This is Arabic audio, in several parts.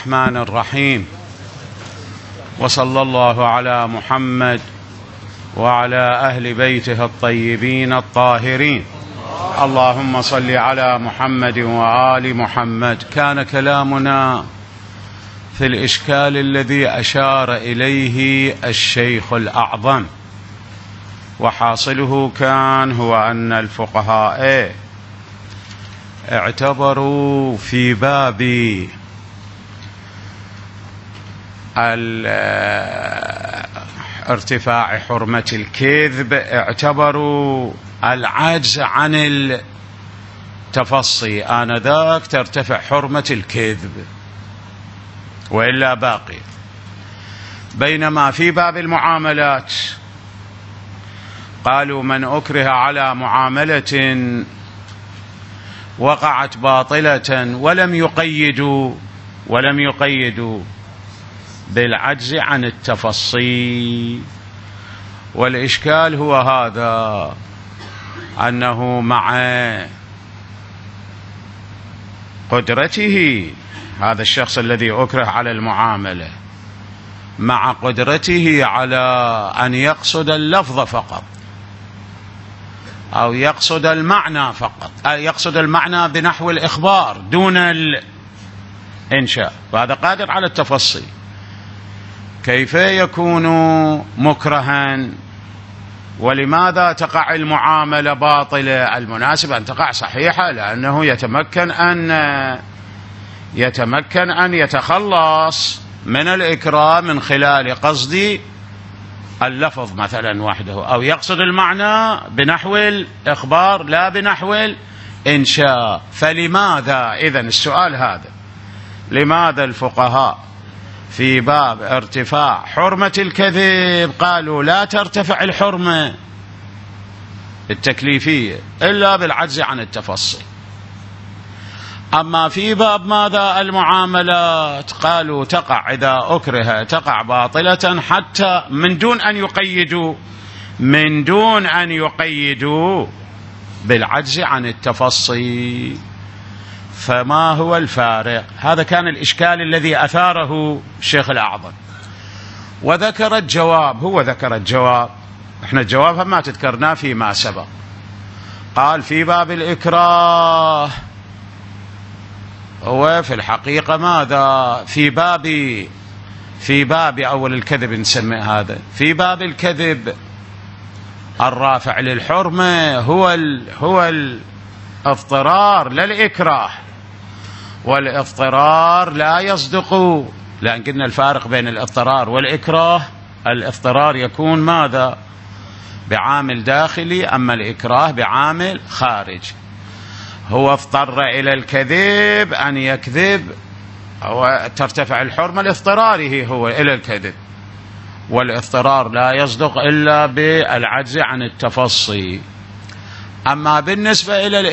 الرحمن الرحيم، وصلى الله على محمد وعلى أهل بيته الطيبين الطاهرين. اللهم صل على محمد وآل محمد. كان كلامنا في الإشكال الذي أشار إليه الشيخ الأعظم، وحاصله كان هو أن الفقهاء اعتبروا في باب ارتفاع حرمة الكذب اعتبروا العجز عن التفصي آنذاك ترتفع حرمة الكذب وإلا باقي، بينما في باب المعاملات قالوا من أكره على معاملة وقعت باطلة ولم يقيدوا بالعجز عن التفصي. والإشكال هو هذا، أنه مع قدرته هذا الشخص الذي أكره على المعاملة، مع قدرته على أن يقصد اللفظ فقط أو يقصد المعنى فقط، يقصد المعنى بنحو الإخبار دون الإنشاء، وهذا قادر على التفصي. كيف يكون مكرها؟ ولماذا تقع المعاملة باطلة؟ المناسب أن تقع صحيحة، لأنه يتمكن أن يتخلص من الإكراه من خلال قصد اللفظ مثلا وحده، أو يقصد المعنى بنحو الإخبار لا بنحو الإنشاء. فلماذا إذن السؤال هذا، لماذا الفقهاء في باب ارتفاع حرمة الكذب قالوا لا ترتفع الحرمة التكليفية إلا بالعجز عن التفصي، أما في باب ماذا المعاملات قالوا تقع إذا أكره تقع باطلة حتى من دون أن يقيدوا بالعجز عن التفصي؟ فما هو الفارق؟ هذا كان الإشكال الذي أثاره الشيخ الأعظم، وذكر الجواب. احنا الجواب ما تذكرناه فيما سبق. قال في باب الإكراه هو في الحقيقة ماذا؟ في باب أول الكذب نسمي هذا، في باب الكذب الرافع للحرمة هو الاضطرار لا الإكراه، والاضطرار لا يصدق، لأن قلنا الفارق بين الاضطرار والإكراه، الاضطرار يكون ماذا؟ بعامل داخلي، أما الإكراه بعامل خارجي. هو اضطر إلى الكذب أن يكذب وترتفع الحرمة لاضطراره هو إلى الكذب، والاضطرار لا يصدق إلا بالعجز عن التفصي. أما بالنسبة إلى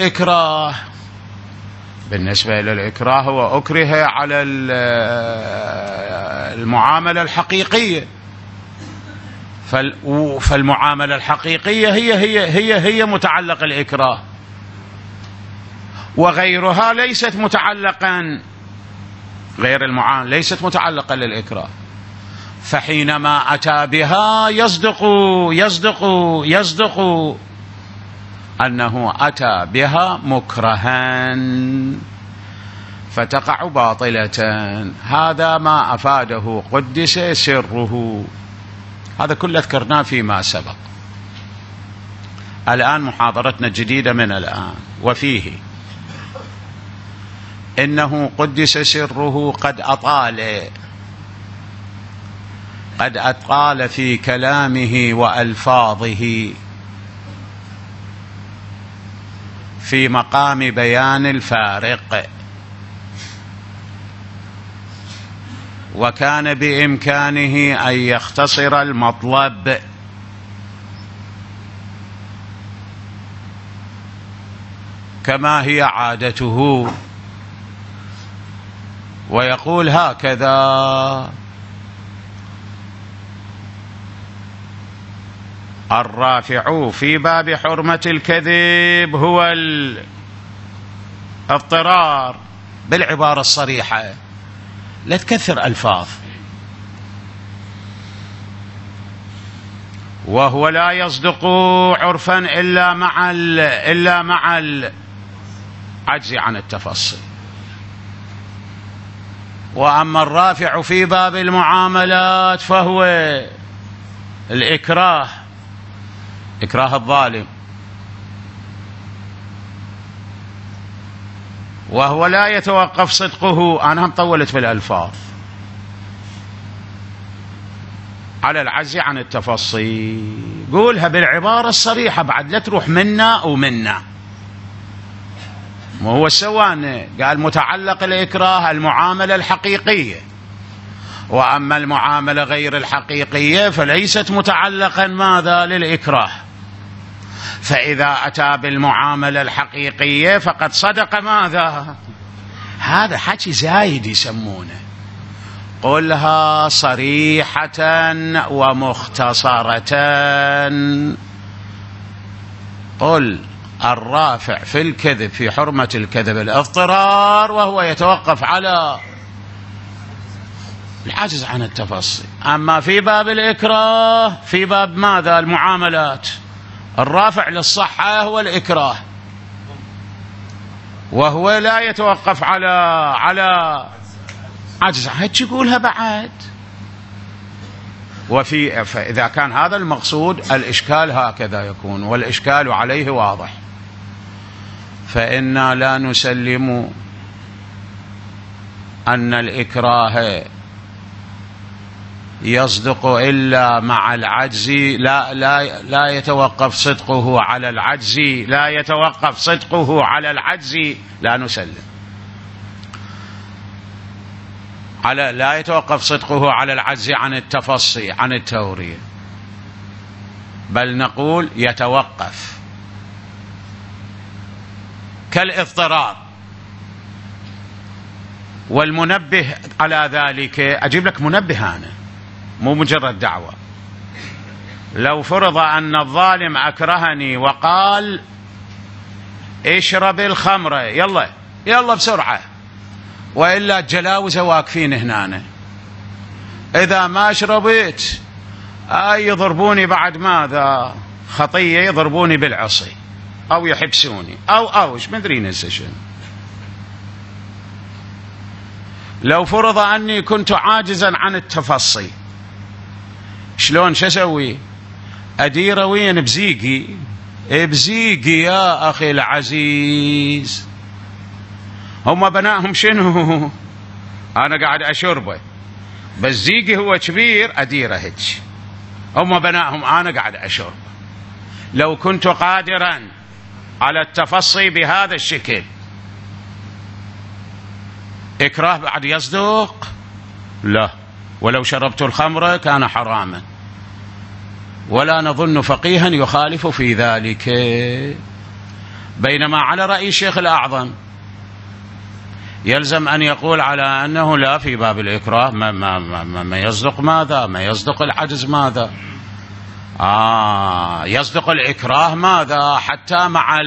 الإكراه هو أكره على المعاملة الحقيقية، فالمعاملة الحقيقية هي متعلق الإكراه، وغيرها ليست متعلقا، غير المعاملة ليست متعلقا للإكراه، فحينما أتى بها يصدق أنه أتى بها مكرها فتقع باطلة. هذا ما أفاده قدس سره، هذا كله ذكرناه فيما سبق. الآن محاضرتنا الجديدة من الآن، وفيه إنه قدس سره قد أطال في كلامه وألفاظه في مقام بيان الفارق، وكان بإمكانه أن يختصر المطلب كما هي عادته، ويقول هكذا: الرافع في باب حرمة الكذب هو الاضطرار بالعبارة الصريحة، لا تكثر ألفاظ. وهو لا يصدق عرفا إلا مع العجز عن التفصيل. وأما الرافع في باب المعاملات فهو الإكراه، إكراه الظالم، وهو لا يتوقف صدقه، أنا هم طولت في الألفاظ، على العجز عن التفصيل. قولها بالعبارة الصريحة بعد، لا تروح منا ومنا. وهو سواء قال متعلق الإكراه المعاملة الحقيقية، وأما المعاملة غير الحقيقية فليست متعلقا ماذا للإكراه، فإذا أتى بالمعاملة الحقيقية فقد صدق ماذا. هذا حكي زايد يسمونه. قلها صريحة ومختصرة. قل الرافع في الكذب في حرمة الكذب الاضطرار، وهو يتوقف على العجز عن التفصيل. أما في باب الإكراه في باب ماذا المعاملات، الرافع للصحة هو الإكراه، وهو لا يتوقف على عجز. هيك يقولها بعد. فإذا كان هذا المقصود الإشكال هكذا يكون، والإشكال عليه واضح، فإنا لا نسلم أن الإكراه يصدق إلا مع العجز، لا يتوقف صدقه على العجز، لا يتوقف صدقه على العجز، لا نسلم لا يتوقف صدقه على العجز عن التفصي عن التورية، بل نقول يتوقف كالاضطرار. والمنبه على ذلك، أجيب لك منبه أنا مو مجرد دعوة. لو فرض أن الظالم أكرهني وقال اشرب الخمر، يلا بسرعة، وإلا الجلاوزة واقفين هنا، إذا ما شربت يضربوني بعد ماذا خطية، يضربوني بالعصي أو يحبسوني أو إيش مدري نسشن. لو فرض أني كنت عاجزا عن التفصي، شلون شسوي؟ أدير وين بزيقي يا أخي العزيز. هم بناهم شنو؟ أنا قاعد أشربه، بس زيقي هو كبير أديره هيك، هم بناهم أنا قاعد أشرب. لو كنت قادرا على التفصي بهذا الشكل، إكراه بعد يصدق؟ لا. ولو شربت الخمر كان حراما، ولا نظن فقيها يخالف في ذلك. بينما على رأي الشيخ الأعظم يلزم أن يقول على أنه لا، في باب الإكراه ما يصدق ماذا، ما يصدق العجز ماذا، يصدق الإكراه ماذا حتى مع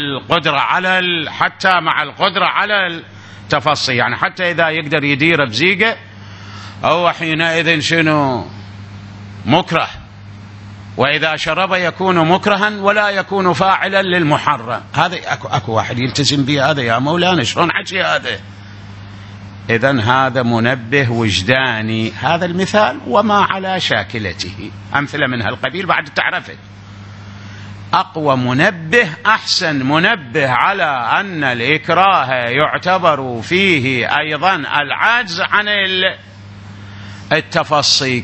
القدرة على التفصي، يعني حتى إذا يقدر يدير بزيقه أو حينئذ شنو مكره، وإذا شرب يكون مكرها ولا يكون فاعلا للمحرم. هذا أكو واحد يلتزم به هذا يا مولانا، شلون حكي هذا؟ إذن هذا منبه وجداني، هذا المثال وما على شاكلته، أمثلة من هالقبيل بعد تعرفت. أقوى منبه، أحسن منبه على أن الإكراه يعتبر فيه أيضا العجز عن التفصي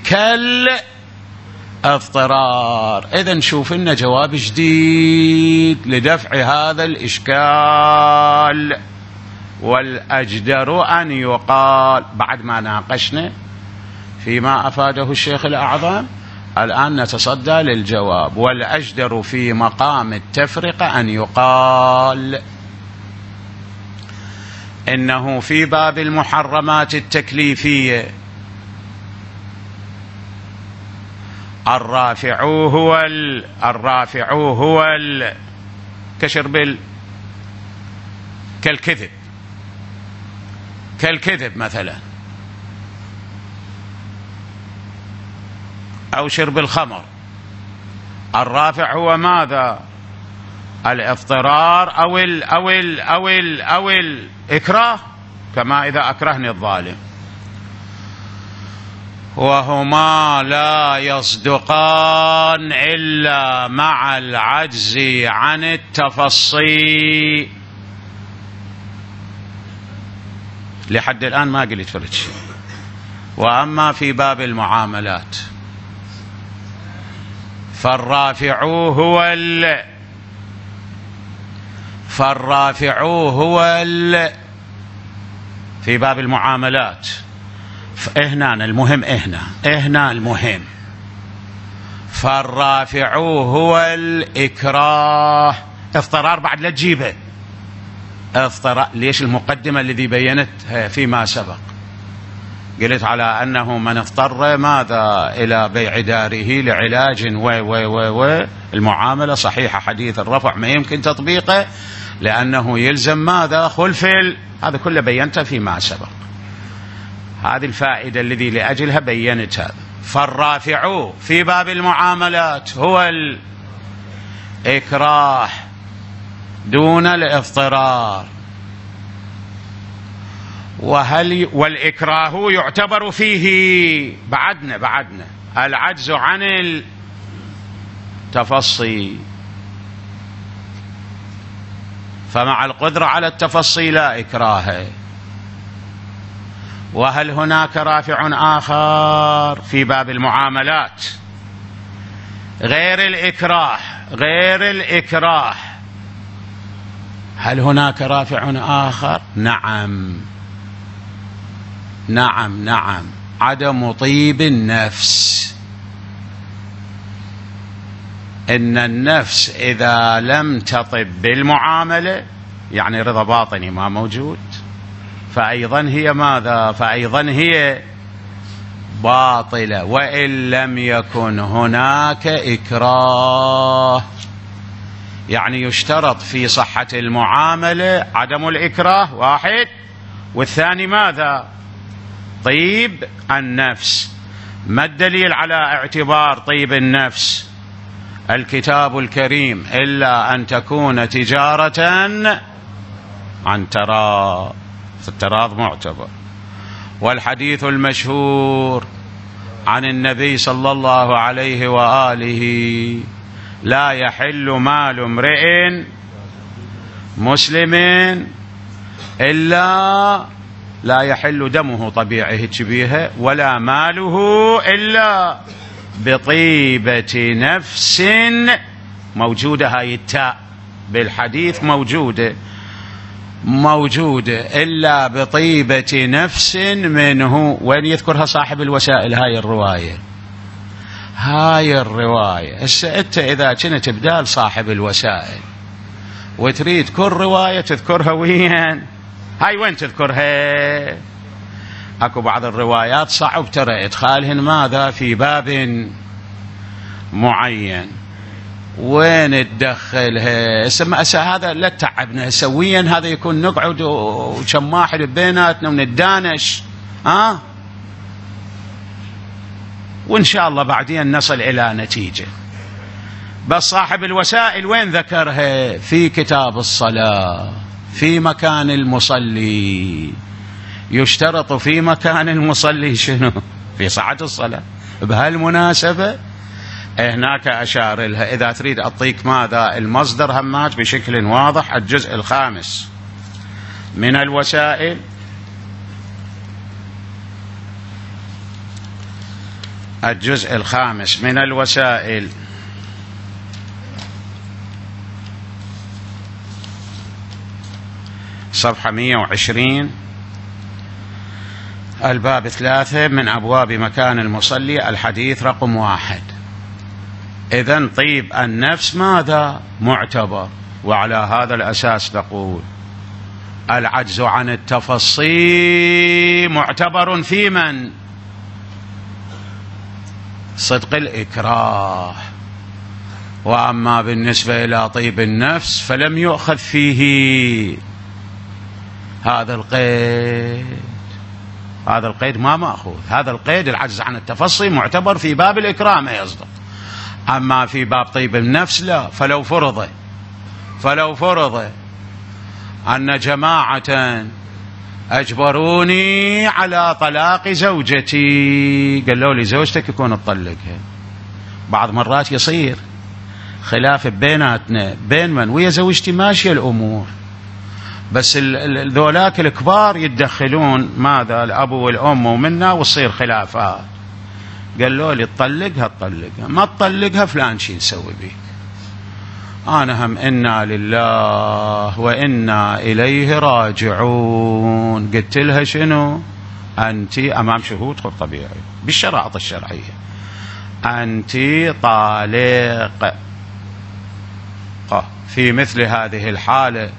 كالاضطرار. إذن شوف لنا جواب جديد لدفع هذا الإشكال. والأجدر أن يقال، بعد ما ناقشنا فيما أفاده الشيخ الأعظم، الآن نتصدى للجواب. والأجدر في مقام التفرقة أن يقال إنه في باب المحرمات التكليفية الرافع هو كشرب كالكذب مثلا، أو شرب الخمر. الرافع هو ماذا؟ الاضطرار أو الإكراه، كما إذا أكرهني الظالم، وهما لا يصدقان إلا مع العجز عن التفصي. لحد الآن ما قلت فرد شيء. وأما في باب المعاملات فالرافع هو في باب المعاملات هنا المهم فالرافع هو الإكراه. اضطرار بعد لا تجيبه، اضطرار. ليش؟ المقدمة الذي بينتها فيما سبق قلت على أنه من اضطر ماذا؟ إلى بيع داره لعلاج المعاملة صحيحة. حديث الرفع ما يمكن تطبيقه لأنه يلزم ماذا؟ خلف هذا كله بينته فيما سبق. هذه الفائدة الذي لأجلها بينت هذا. فالرافع في باب المعاملات هو الإكراه دون الاضطرار. والإكراه يعتبر فيه بعدنا العجز عن التفصي، فمع القدرة على التفصي لا إكراه. وهل هناك رافع آخر في باب المعاملات غير الإكراه؟ هل هناك رافع آخر؟ نعم، عدم طيب النفس. إن النفس إذا لم تطب بالمعاملة يعني رضا باطني ما موجود، فأيضا هي ماذا؟ فأيضا هي باطلة، وإن لم يكن هناك إكراه. يعني يشترط في صحة المعاملة عدم الإكراه واحد، والثاني ماذا؟ طيب النفس. ما الدليل على اعتبار طيب النفس؟ الكتاب الكريم إلا أن تكون تجارة عن تراض، التراض معتبر. والحديث المشهور عن النبي صلى الله عليه وآله: لا يحل مال امرئ مسلم إلا لا يحل دمه طبيعه تشبيهه، ولا ماله إلا بطيبة نفس. موجودة هاي التاء بالحديث، موجودة إلا بطيبة نفس منه. وين يذكرها صاحب الوسائل هاي الرواية؟ هسه أنت إذا كنت بدال صاحب الوسائل وتريد كل رواية تذكرها وين تذكرها؟ أكو بعض الروايات صعب ترى إدخالهن ماذا؟ في باب معين. وين تدخلها؟ هذا لا تعبنا سويا، هذا يكون نقعد وكم واحد بيناتنا ونتدانش وإن شاء الله بعدين نصل إلى نتيجة. بس صاحب الوسائل وين ذكرها؟ في كتاب الصلاة، في مكان المصلي. يشترط في مكان المصلي شنو؟ في ساعة الصلاة. بهالمناسبة هناك أشار لها. إذا تريد أعطيك ماذا؟ المصدر هماج بشكل واضح. الجزء الخامس من الوسائل، صفحة 120، الباب 3 من أبواب مكان المصلي، الحديث رقم 1. إذن طيب النفس ماذا؟ معتبر. وعلى هذا الأساس نقول العجز عن التفصي معتبر في من؟ صدق الإكراه. وأما بالنسبة إلى طيب النفس فلم يؤخذ فيه هذا القيد. هذا القيد ما مأخوذ. هذا القيد العجز عن التفصي معتبر في باب الإكراه ما يصدق، أما في باب طيب النفس لا. فلو فرض أن جماعة أجبروني على طلاق زوجتي، قالوا لي زوجتك يكون تطلقها. بعض مرات يصير خلاف بيناتنا، بين من ويا زوجتي ماشية الأمور، بس ذولاك الكبار يتدخلون، ماذا الأب والأم ومنا، وتصير خلافات. قالوا لي تطلقها، ما تطلقها فلان شي نسوي بيك. أنا هم إنا لله وإنا إليه راجعون. قلت لها شنو؟ أنت أمام شهود طبيعي بالشرائط الشرعية، أنت طالق. في مثل هذه الحالة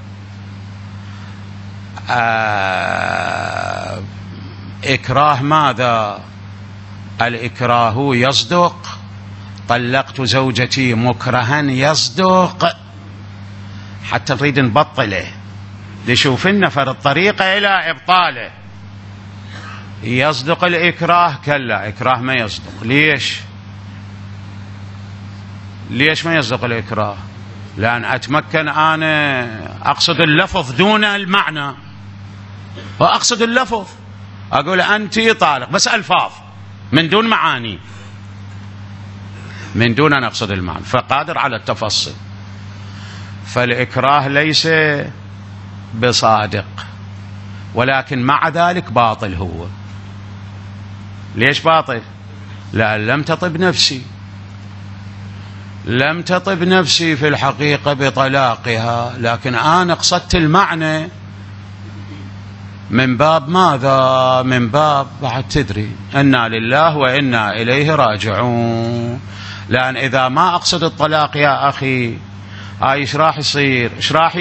إكراه ماذا؟ الإكراه يصدق. طلقت زوجتي مكرها يصدق، حتى نريد نبطله لشوف النفر الطريقة إلى إبطاله. يصدق الإكراه؟ كلا، إكراه ما يصدق. ليش ما يصدق الإكراه؟ لأن أتمكن أنا أقصد اللفظ دون المعنى، وأقصد اللفظ، أقول أنت طالق بس ألفاظ من دون معاني، من دون أن أقصد المعنى، فقادر على التفصيل. فالإكراه ليس بصادق، ولكن مع ذلك باطل هو. ليش باطل؟ لأن لم تطب نفسي في الحقيقة بطلاقها، لكن أنا قصدت المعنى من باب ماذا؟ من باب بعد تدري إنا لله وإنا إليه راجعون. لأن إذا ما أقصد الطلاق يا أخي، هاي إيش راح يصير؟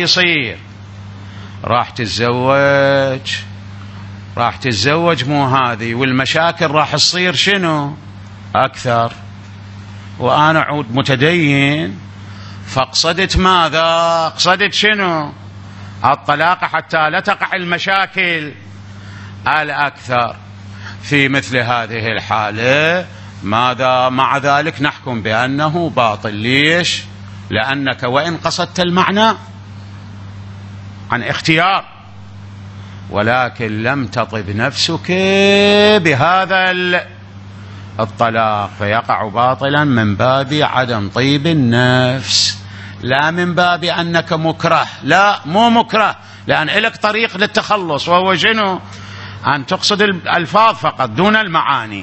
راح تتزوج مو هذه، والمشاكل راح تصير شنو؟ أكثر. وأنا عود متدين، فاقصدت ماذا؟ قصدت شنو؟ الطلاق حتى لا تقع المشاكل الأكثر. في مثل هذه الحالة ماذا؟ مع ذلك نحكم بأنه باطل. ليش؟ لأنك وإن قصدت المعنى عن اختيار، ولكن لم تطب نفسك بهذا الطلاق، فيقع باطلا من باب عدم طيب النفس، لا من باب أنك مكره. لا، مو مكره، لأن لك طريق للتخلص، وهو شنو؟ أن تقصد الألفاظ فقط دون المعاني.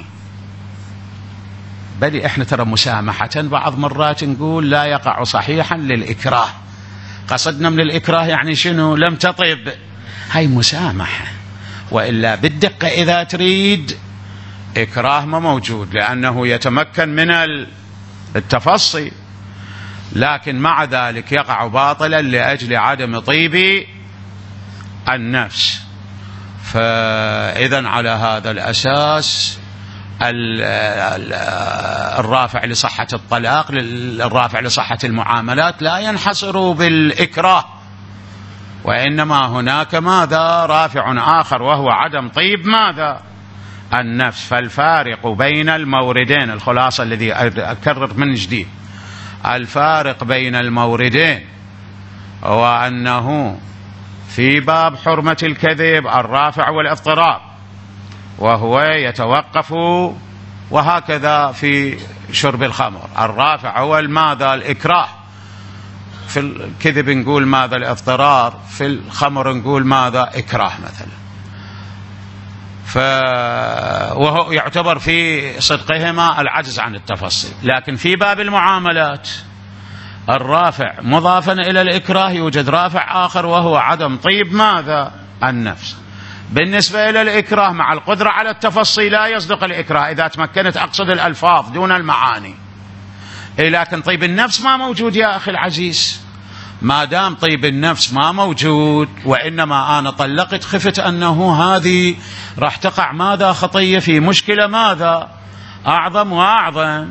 بل إحنا ترى مسامحة بعض مرات نقول لا يقع صحيحا للإكراه، قصدنا من الإكراه يعني شنو؟ لم تطب، هاي مسامحة. وإلا بالدقة إذا تريد إكراه ما موجود، لأنه يتمكن من التفصي، لكن مع ذلك يقع باطلا لأجل عدم طيب النفس. فإذن على هذا الأساس الرافع لصحة الطلاق، الرافع لصحة المعاملات لا ينحصر بالإكراه، وإنما هناك ماذا؟ رافع آخر، وهو عدم طيب ماذا؟ النفس. فالفارق بين الموردين، الخلاصة الذي أكرر من جديد، الفارق بين الموردين هو أنه في باب حرمة الكذب الرافع والاضطراب، وهو يتوقف، وهكذا في شرب الخمر الرافع هو ماذا؟ الإكراه. في الكذب نقول ماذا؟ الاضطرار. في الخمر نقول ماذا؟ إكراه مثلا. وهو يعتبر في صدقهما العجز عن التفصيل. لكن في باب المعاملات الرافع مضافا إلى الإكراه يوجد رافع آخر، وهو عدم طيب ماذا؟ النفس. بالنسبة إلى الإكراه مع القدرة على التفصيل لا يصدق الإكراه إذا تمكنت أقصد الألفاظ دون المعاني. لكن طيب النفس ما موجود يا أخي العزيز. ما دام طيب النفس ما موجود، وإنما أنا طلقت خفت أنه هذه راح تقع ماذا؟ خطية في مشكلة ماذا؟ أعظم وأعظم،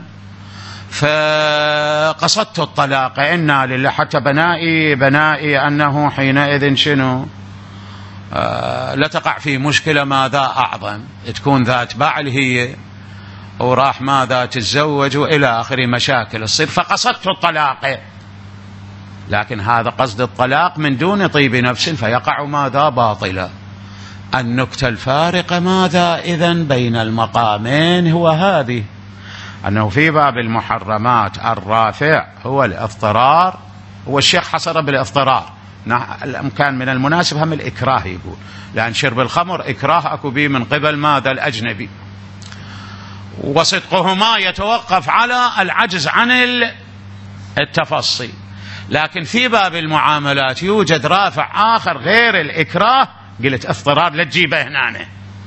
فقصدت الطلاق. إنا لله، حتى بنائي أنه حينئذ شنو؟ لا تقع في مشكلة ماذا أعظم، تكون ذات بعل هي وراح ماذا تتزوج وإلى آخر مشاكل تصير، فقصدت الطلاق، لكن هذا قصد الطلاق من دون طيب نفس فيقع ماذا باطلا. النكتة الفارقة ماذا إذن بين المقامين هو هذه، أنه في باب المحرمات الرافع هو الاضطرار، والشيخ حصر بالاضطرار، كان من المناسب هم الإكراه يقول، لأن شرب الخمر إكراه أكو به من قبل ماذا الأجنبي، وصدقهما يتوقف على العجز عن التفصي. لكن في باب المعاملات يوجد رافع آخر غير الإكراه، قلت اضطرار لا تجيبه هنا،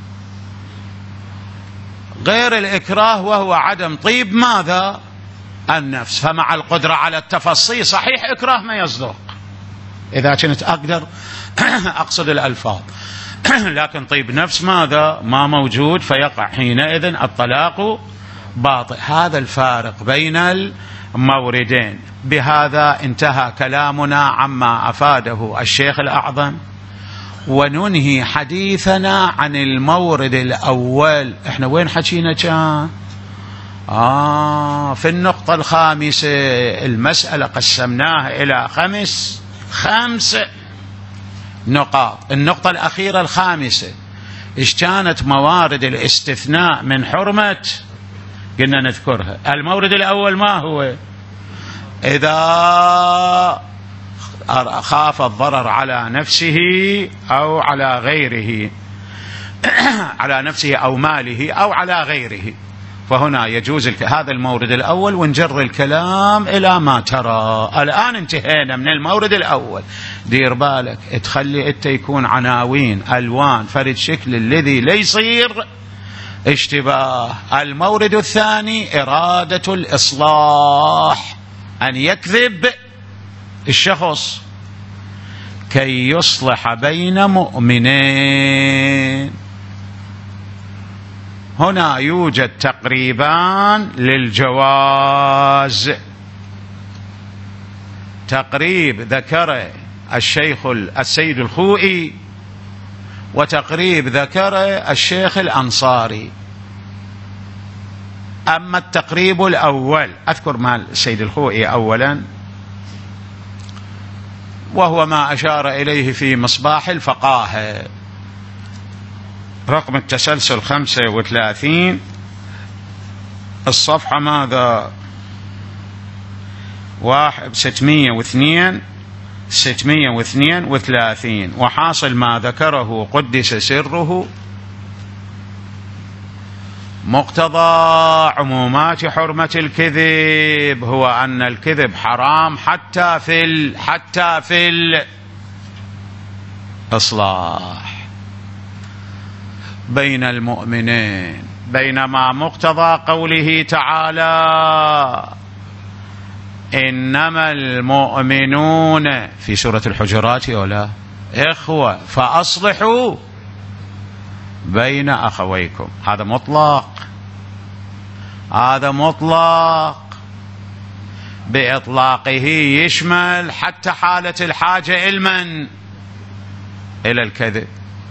غير الإكراه وهو عدم طيب ماذا النفس، فمع القدرة على التفصي صحيح إكراه ما يصدق إذا كنت أقدر أقصد الألفاظ، لكن طيب نفس ماذا ما موجود، فيقع حينئذ الطلاق باطل. هذا الفارق بين الموردين. بهذا انتهى كلامنا عما أفاده الشيخ الأعظم، وننهي حديثنا عن المورد الأول. احنا وين حكينا كان؟ في النقطة الخامسة. المسألة قسمناها إلى خمس نقاط. النقطة الأخيرة الخامسة إيش كانت موارد الاستثناء من حرمة؟ قلنا نذكرها. المورد الأول ما هو؟ إذا خاف الضرر على نفسه أو على غيره، على نفسه أو ماله أو على غيره، فهنا يجوز هذا المورد الأول، ونجر الكلام إلى ما ترى. الآن انتهينا من المورد الأول. دير بالك تخلي انت يكون عناوين ألوان فرد شكل الذي لا يصير اشتباه. المورد الثاني إرادة الإصلاح، أن يكذب الشخص كي يصلح بين مؤمنين. هنا يوجد تقريبان للجواز. تقريب ذكر الشيخ السيد الخوئي، وتقريب ذكر الشيخ الأنصاري. أما التقريب الأول أذكر مع السيد الخوئي أولا، وهو ما أشار إليه في مصباح الفقاهة، رقم التسلسل 35، الصفحة ماذا 632، وحاصل ما ذكره قدس سره مقتضى عمومات حرمة الكذب هو أن الكذب حرام حتى في الإصلاح بين المؤمنين، بينما مقتضى قوله تعالى إنما المؤمنون في سورة الحجرات ولا إخوة فأصلحوا بين أخويكم، هذا مطلق، بإطلاقه يشمل حتى حالة الحاجة إلى الكذب.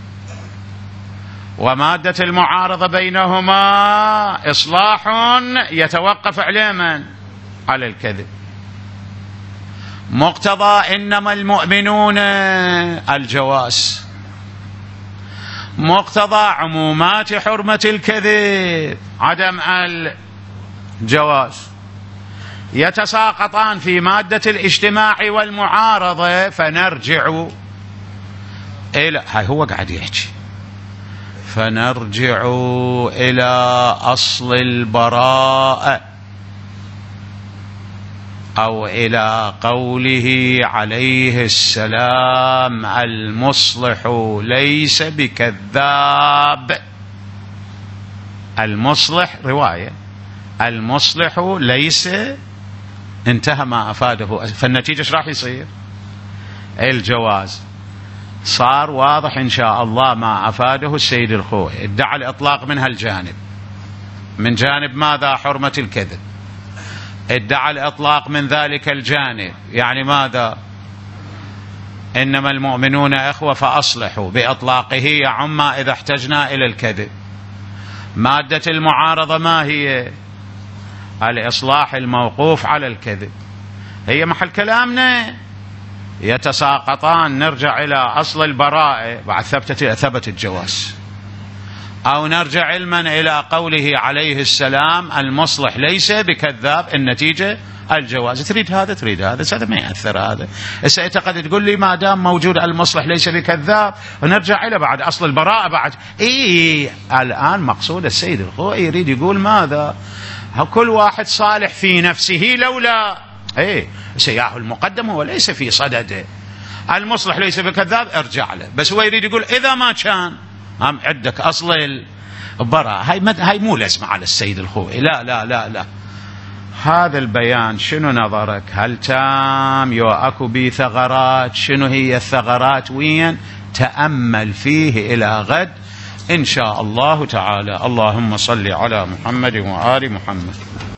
ومادة المعارضة بينهما إصلاح يتوقف على على الكذب. مقتضى إنما المؤمنون الجواز، مقتضى عمومات حرمة الكذب عدم الجواز، يتساقطان في مادة الاجتماع والمعارضة. فنرجع إلى هو قاعد يحكي، فنرجع إلى أصل البراءة، أو إلى قوله عليه السلام المصلح ليس بكذاب. المصلح رواية، المصلح ليس، انتهى ما أفاده. فالنتيجة ايش راح يصير؟ الجواز. صار واضح إن شاء الله ما أفاده السيد الخوئي. ادعى الإطلاق من هالجانب، من جانب ماذا؟ حرمة الكذب. ادعى الإطلاق من ذلك الجانب، يعني ماذا؟ إنما المؤمنون إخوة فأصلحوا بإطلاقه يعم إذا احتجنا إلى الكذب. مادة المعارضة ما هي؟ الإصلاح الموقوف على الكذب. هي محل كلامنا يتساقطان. نرجع إلى أصل البراءة بعد ثبت الجواز، أو نرجع علما إلى قوله عليه السلام المصلح ليس بكذاب، النتيجة الجواز. تريد هذا ما يأثر. هذا سأعتقد تقول لي ما دام موجود المصلح ليس بكذاب، ونرجع إلى بعد أصل البراءة بعد. الآن مقصود السيد الخوئي يريد يقول ماذا؟ كل واحد صالح في نفسه لولا سياه المقدم هو ليس في صدده. المصلح ليس بكذاب ارجع له، بس هو يريد يقول إذا ما كان عندك أصل البراءة. هاي مو لازمة على السيد الخوئي. لا لا لا لا، هذا البيان شنو نظرك؟ هل تام يو أكو بي ثغرات؟ شنو هي الثغرات؟ وين؟ تأمل فيه إلى غد إن شاء الله تعالى. اللهم صل على محمد وآل محمد.